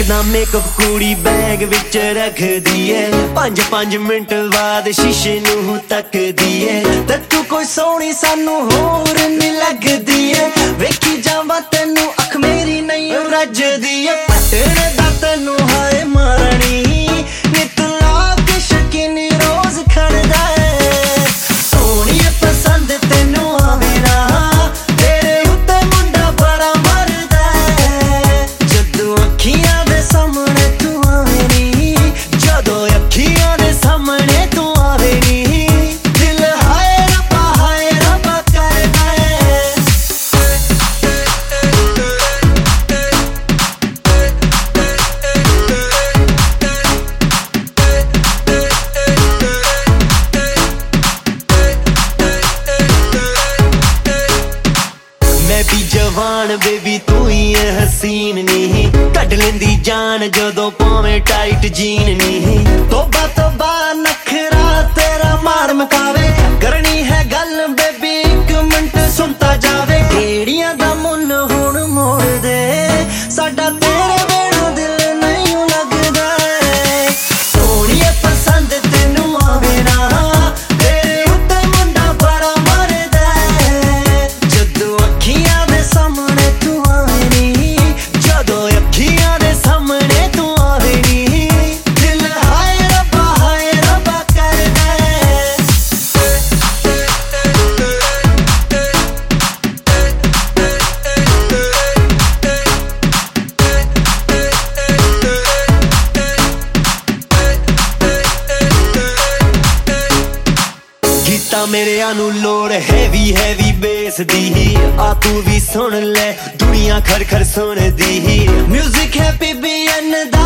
ਦਾ makeup ਕੁੜੀ bag ਵਿੱਚ ਰੱਖਦੀ ਏ 5-5 ਮਿੰਟ ਬਾਅਦ ਸ਼ੀਸ਼ੇ ਨੂੰ ਤੱਕਦੀ ਏ ਤੇ ਤੂੰ ਕੋਈ ਸੋਹਣੀ ਸਾਨੂੰ ਹੋਰ ਨੀ ਲੱਗਦੀ ਏ ਵੇਖੀ ਜਾਵਾਂ ਤੈਨੂੰ ਅੱਖ ਮੇਰੀ ਨਹੀਂ ਰੱਜਦੀ ਏ ਪਟਨੇ ਦਾ ਤੈਨੂੰ ਹਾਏ ਮਾਰਣੀ ਨਿਤ ਲਾ ਕੇ ਸ਼ਕੀਨੀ ਰੋਜ਼ ਖੜਦਾ ਏ ਸੋਹਣੀਏ ਪਸੰਦ ਤੈਨੂੰ ਆਵੇ ਨਾ ਤੇਰੇ ਉੱਤੇ ਮੁੰਡਾ ਬੜਾ ਮਰਦਾ ਏ ਜਦੋਂ ਅੱਖੀਆਂ ਦੇ ਸਾਹਮਣੇ ਤੂੰ ਆਵੇ ਨੀ ਜਦੋਂ ਅੱਖੀਆਂ ਦੇ ਸਾਹਮਣੇ ਤੂੰ ਆਵੇ ਨੀ ਦਿਲ ਹਾਏ ਰੱਬਾ ਕਰਦਾ ਏ मैं भी जवान बेबी तू ही है हसीन नहीं कट लेंदी जान जदों पावे टाइट जीन नहीं तोबा नखरा तेरा मार मकावे करनी है गल बेबी 1 मिनट सुनता जावे ढेड़ियां दा मुल हुण मोड़ दे साडा तेरे बिना दिल नहीं लगदा सोहणीए पसंद तैनू आवे ना तेरे उत्ते मुंडा बड़ा मरदा जदों ਅੱਖੀਆਂ ਦੇ ਸਾਹਮਣੇ ਤੂੰ ਆਵੇ ਨੀ ਜਦੋਂ ਅੱਖੀਆਂ ਦੇ ਸਾਹਮਣੇ ਤੂੰ ਆਵੇ ਨੀ ਦਿਲ ਹਾਏ ਰੱਬਾ ਕਰਦਾ ਏ ਗੀਤਾਂ ਮੇਰਿਆਂ ਨੂੰ ਲੋੜ ਹੈਵੀ ਬੇਸ ਦੀ ਆ ਤੂੰ ਵੀ ਸੁਣ ਲੈ ਦੁਨੀਆ ਖੜ ਸੁਣਦੀ ਮਿਊਜ਼ਿਕ ਹੈ PBN ਦਾ